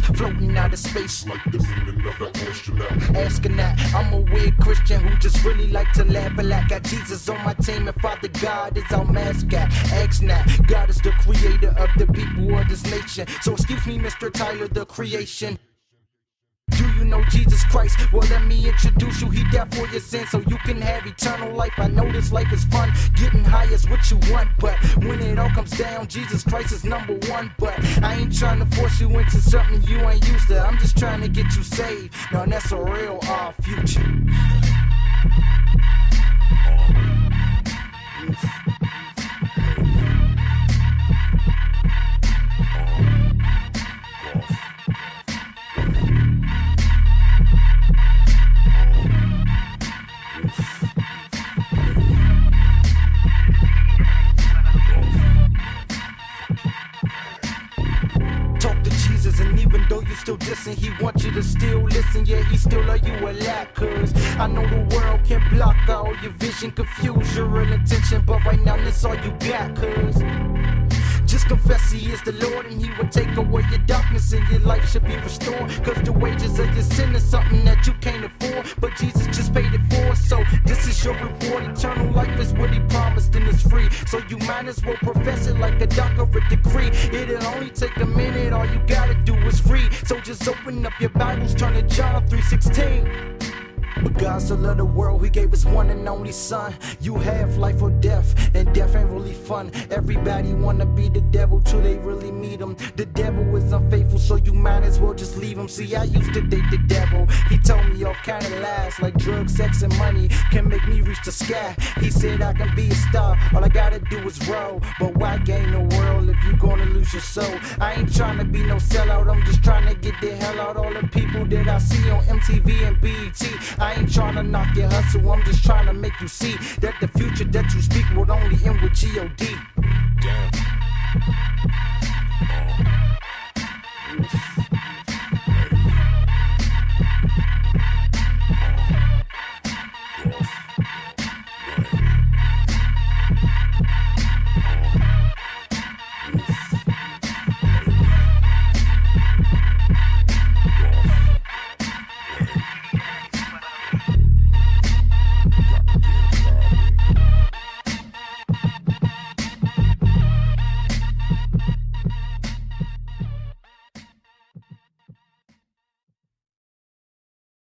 floating out of space like the meaning of an astronaut. Asking that, I'm a weird Christian who just really like to laugh and laugh. Got Jesus on my team and Father God is our mascot. Ask that, God is the creator of the people of this nation. So excuse me, Mr. Tyler, the creation. Do you know Jesus Christ? Well, let me introduce you. He died for your sins so you can have eternal life. I know this life is fun, getting high is what you want, but when it all comes down, Jesus Christ is number one. But I ain't trying to force you into something you ain't used to. I'm just trying to get you saved. Now that's a real future. And even though you still dissing, he wants you to still listen. Yeah, he still love you a lot, cause I know the world can block all your vision, confuse your real intention, but right now this all you got, cause just confess he is the Lord and he will take away your darkness and your life should be restored. Cause the wages of your sin is something that you can't afford, but Jesus just paid it for. So this is your reward. Eternal life is what he promised and it's free. So you might as well profess it like a doctorate degree. It'll only take a minute, all you gotta do is read. So just open up your Bibles, turn to John 3:16. But God so loved the world, he gave his one and only son. You have life or death, and death ain't really fun. Everybody wanna be the devil till they really meet him. The devil is unfaithful, so you might as well just leave him. See, I used to date the devil. He told me all kind of lies, like drugs, sex, and money can make me reach the sky. He said I can be a star, all I gotta do is roll. But why gain the world if you gonna lose your soul? I ain't trying to be no sellout, I'm just trying to get the hell out. All the people that I see on MTV and BET, I ain't trying to knock your hustle, I'm just trying to make you see that the future that you speak will only end with G.O.D. Damn.